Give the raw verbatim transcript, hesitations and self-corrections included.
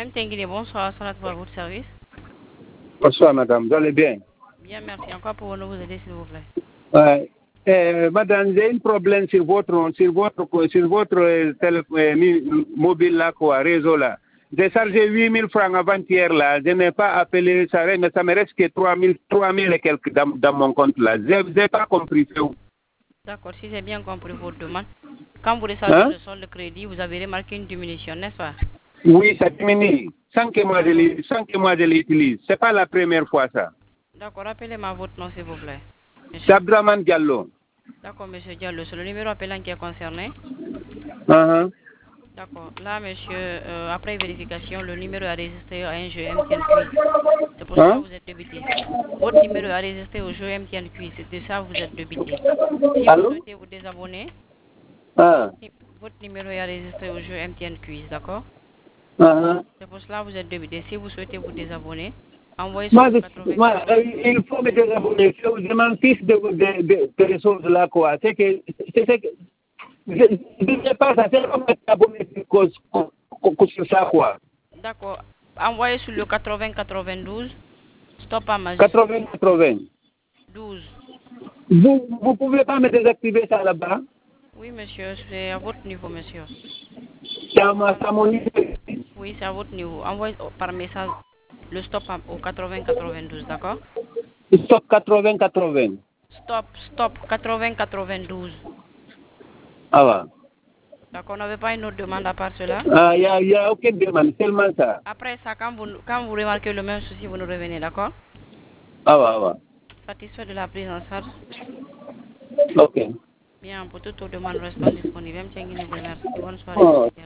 M. Tenguine, bonsoir, Salat pour votre service. Bonsoir, madame, vous allez bien? Bien, merci. Encore pour nous vous aider, s'il vous plaît. Ouais. Euh, madame, j'ai un problème sur votre, sur votre, sur votre euh, télé, euh, mobile là, quoi, réseau là. J'ai chargé huit mille francs avant-hier là. Je n'ai pas appelé, ça, mais ça me reste que trois mille, trois mille et quelques dans, dans mon compte là. Je n'ai pas compris. D'accord, si j'ai bien compris votre demande. Quand vous recevez Hein? le solde de crédit, vous avez remarqué une diminution, n'est-ce pas? Oui, ça diminue. Sans que moi je l'ai- sans que moi je l'utilise. C'est pas la première fois ça. D'accord, rappelez-moi votre nom, s'il vous plaît. C'est Abdraman Diallo. D'accord, monsieur Diallo, c'est le numéro appelant qui est concerné. Uh-huh. D'accord. Là, monsieur, euh, après vérification, le numéro a résisté à un jeu M T N Quiz. C'est pour ça Hein? que vous êtes débité. Votre numéro a résisté au jeu M T N Quiz. C'est de ça que vous êtes débité. Si vous Allô? souhaitez vous désabonner, Ah. si votre numéro a résisté au jeu M T N Quiz, d'accord? Uh-huh. C'est pour cela que vous êtes débité. Si vous souhaitez vous désabonner, envoyez sur Moi, le je- quatre-vingts moi, euh, quatre-vingt-douze. il faut me désabonner. Je m'en fiche de, de, de, de ces choses-là, quoi. C'est que, c'est c'est que, je ne sais pas, ça c'est comme être abonné cause, sur ça, quoi. D'accord. Envoyez sur le quatre-vingts quatre-vingt-douze. Stop à Magis. quatre-vingts quatre-vingts. douze. Vous ne pouvez pas me désactiver ça là-bas? Oui, monsieur, c'est à votre niveau, monsieur. C'est à, ma- c'est à mon niveau. Oui, c'est à votre niveau. Envoyez par message le stop à- au quatre-vingts quatre-vingt-douze, d'accord? Stop quatre-vingts quatre-vingts. Stop, stop, quatre-vingts quatre-vingt-douze. Ah, ouais. D'accord, on n'avait pas une autre demande à part cela? Ah, il n'y a, y a aucune demande, seulement ça. Après ça, quand vous, quand vous remarquez le même souci, vous nous revenez, d'accord? Ah, ouais, ah, ouais. Satisfait de la prise en charge? Ok. Bien, pour toute autre demande, restons disponibles. M. Tiengini vous remercie. Bonne soirée. Oh.